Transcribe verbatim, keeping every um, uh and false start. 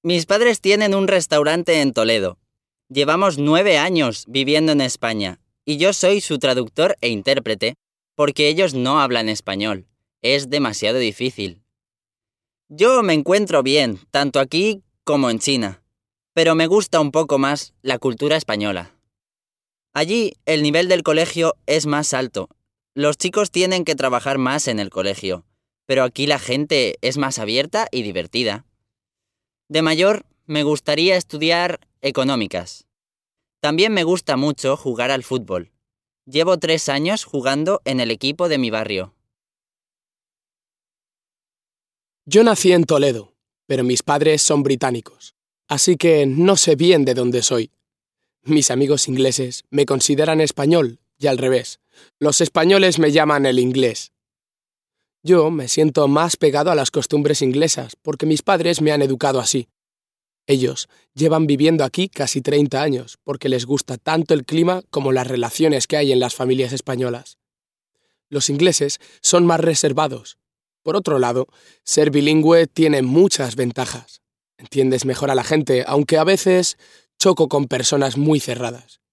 Mis padres tienen un restaurante en Toledo. Llevamos nueve años viviendo en España y yo soy su traductor e intérprete porque ellos no hablan español. Es demasiado difícil. Yo me encuentro bien, tanto aquí como en China, pero me gusta un poco más la cultura española. Allí el nivel del colegio es más alto. Los chicos tienen que trabajar más en el colegio, pero aquí la gente es más abierta y divertida. De mayor, me gustaría estudiar económicas. También me gusta mucho jugar al fútbol. Llevo tres años jugando en el equipo de mi barrio. Yo nací en Toledo, pero mis padres son británicos, así que no sé bien de dónde soy. Mis amigos ingleses me consideran español y al revés. Los españoles me llaman el inglés. Yo me siento más pegado a las costumbres inglesas porque mis padres me han educado así. Ellos llevan viviendo aquí casi treinta años porque les gusta tanto el clima como las relaciones que hay en las familias españolas. Los ingleses son más reservados. Por otro lado, ser bilingüe tiene muchas ventajas. Entiendes mejor a la gente, aunque a veces choco con personas muy cerradas.